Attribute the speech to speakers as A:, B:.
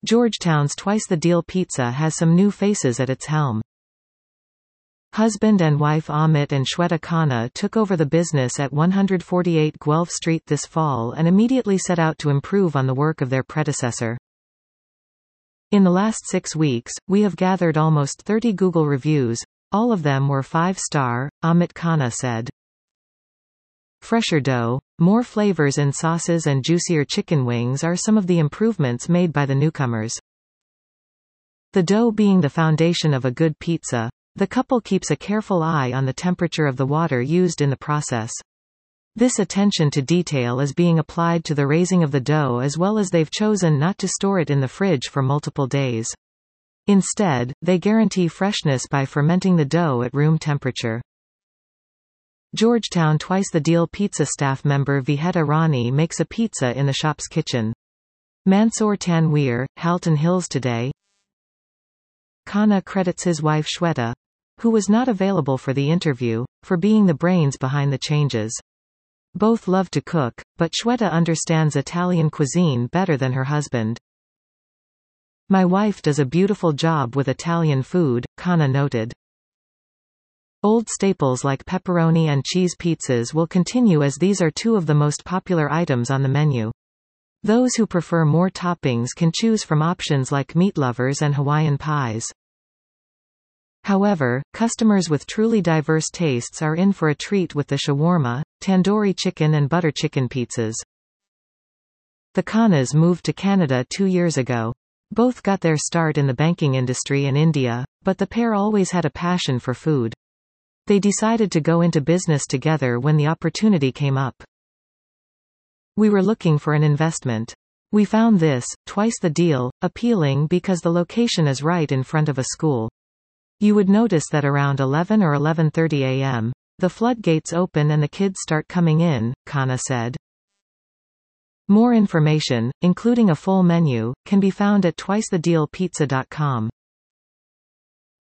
A: Georgetown's Twice the Deal Pizza has some new faces at its helm. Husband and wife Amit and Shweta Khanna took over the business at 148 Guelph Street this fall and immediately set out to improve on the work of their predecessor. In the last 6 weeks, we have gathered almost 30 Google reviews. All of them were 5-star, Amit Khanna said. Fresher dough, more flavors in sauces and juicier chicken wings are some of the improvements made by the newcomers. The dough being the foundation of a good pizza, the couple keeps a careful eye on the temperature of the water used in the process. This attention to detail is being applied to the raising of the dough, as well as they've chosen not to store it in the fridge for multiple days. Instead, they guarantee freshness by fermenting the dough at room temperature. Georgetown Twice the Deal Pizza staff member Viheta Rani makes a pizza in the shop's kitchen. Mansoor Tanweer, Halton Hills Today. Khanna credits his wife Shweta, who was not available for the interview, for being the brains behind the changes. Both love to cook, but Shweta understands Italian cuisine better than her husband. My wife does a beautiful job with Italian food, Khanna noted. Old staples like pepperoni and cheese pizzas will continue, as these are two of the most popular items on the menu. Those who prefer more toppings can choose from options like meat lovers and Hawaiian pies. However, customers with truly diverse tastes are in for a treat with the shawarma, tandoori chicken and butter chicken pizzas. The Khannas moved to Canada 2 years ago. Both got their start in the banking industry in India, but the pair always had a passion for food. They decided to go into business together when the opportunity came up. We were looking for an investment. We found this, Twice the Deal, appealing because the location is right in front of a school. You would notice that around 11 or 11:30 a.m., the floodgates open and the kids start coming in, Khanna said. More information, including a full menu, can be found at twicethedealpizza.com.